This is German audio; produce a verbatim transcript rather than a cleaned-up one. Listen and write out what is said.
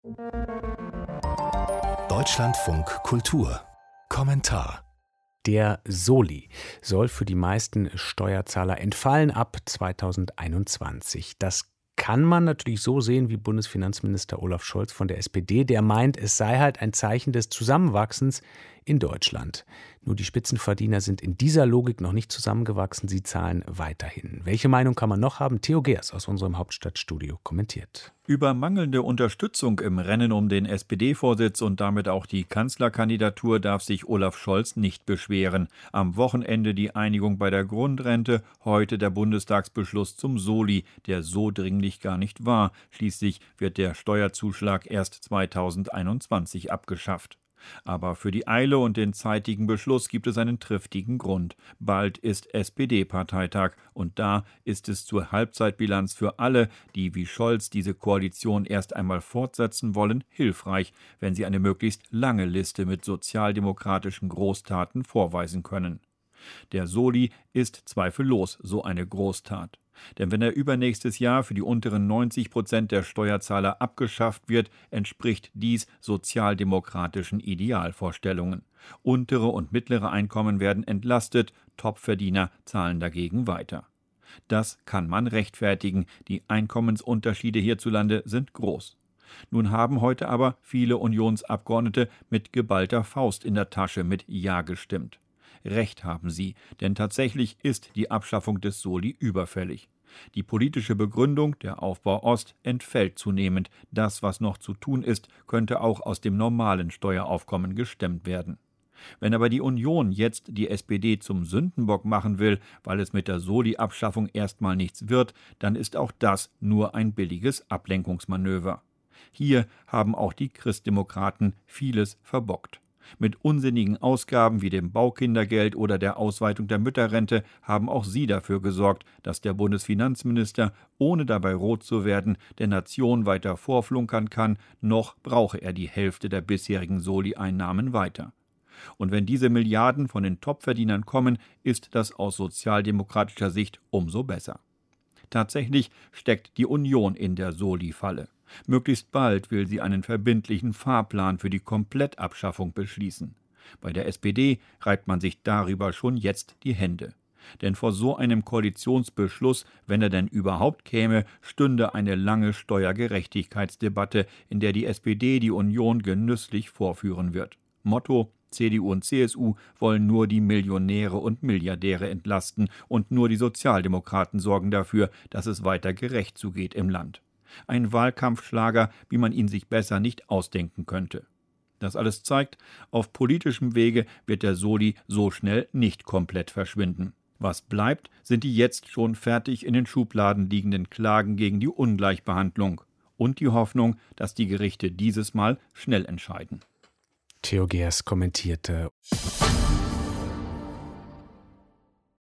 Deutschlandfunk Kultur Kommentar. Der Soli soll für die meisten Steuerzahler entfallen ab zweitausendeinundzwanzig. Das kann man natürlich so sehen wie Bundesfinanzminister Olaf Scholz von der S P D, der meint, es sei halt ein Zeichen des Zusammenwachsens in Deutschland. Nur die Spitzenverdiener sind in dieser Logik noch nicht zusammengewachsen, sie zahlen weiterhin. Welche Meinung kann man noch haben? Theo Geers aus unserem Hauptstadtstudio kommentiert. Über mangelnde Unterstützung im Rennen um den S P D-Vorsitz und damit auch die Kanzlerkandidatur darf sich Olaf Scholz nicht beschweren. Am Wochenende die Einigung bei der Grundrente, heute der Bundestagsbeschluss zum Soli, der so dringlich gar nicht war. Schließlich wird der Steuerzuschlag erst zweitausendeinundzwanzig abgeschafft. Aber für die Eile und den zeitigen Beschluss gibt es einen triftigen Grund. Bald ist S P D-Parteitag und da ist es zur Halbzeitbilanz für alle, die wie Scholz diese Koalition erst einmal fortsetzen wollen, hilfreich, wenn sie eine möglichst lange Liste mit sozialdemokratischen Großtaten vorweisen können. Der Soli ist zweifellos so eine Großtat. Denn wenn er übernächstes Jahr für die unteren neunzig Prozent der Steuerzahler abgeschafft wird, entspricht dies sozialdemokratischen Idealvorstellungen. Untere und mittlere Einkommen werden entlastet, Topverdiener zahlen dagegen weiter. Das kann man rechtfertigen, die Einkommensunterschiede hierzulande sind groß. Nun haben heute aber viele Unionsabgeordnete mit geballter Faust in der Tasche mit Ja gestimmt. Recht haben sie, denn tatsächlich ist die Abschaffung des Soli überfällig. Die politische Begründung, der Aufbau Ost, entfällt zunehmend. Das, was noch zu tun ist, könnte auch aus dem normalen Steueraufkommen gestemmt werden. Wenn aber die Union jetzt die S P D zum Sündenbock machen will, weil es mit der Soli-Abschaffung erstmal nichts wird, dann ist auch das nur ein billiges Ablenkungsmanöver. Hier haben auch die Christdemokraten vieles verbockt. Mit unsinnigen Ausgaben wie dem Baukindergeld oder der Ausweitung der Mütterrente haben auch sie dafür gesorgt, dass der Bundesfinanzminister, ohne dabei rot zu werden, der Nation weiter vorflunkern kann, noch brauche er die Hälfte der bisherigen Soli-Einnahmen weiter. Und wenn diese Milliarden von den Topverdienern kommen, ist das aus sozialdemokratischer Sicht umso besser. Tatsächlich steckt die Union in der Soli-Falle. Möglichst bald will sie einen verbindlichen Fahrplan für die Komplettabschaffung beschließen. Bei der S P D reibt man sich darüber schon jetzt die Hände. Denn vor so einem Koalitionsbeschluss, wenn er denn überhaupt käme, stünde eine lange Steuergerechtigkeitsdebatte, in der die S P D die Union genüsslich vorführen wird. Motto: C D U und C S U wollen nur die Millionäre und Milliardäre entlasten und nur die Sozialdemokraten sorgen dafür, dass es weiter gerecht zugeht im Land. Ein Wahlkampfschlager, wie man ihn sich besser nicht ausdenken könnte. Das alles zeigt, auf politischem Wege wird der Soli so schnell nicht komplett verschwinden. Was bleibt, sind die jetzt schon fertig in den Schubladen liegenden Klagen gegen die Ungleichbehandlung und die Hoffnung, dass die Gerichte dieses Mal schnell entscheiden. Theo Geers kommentierte.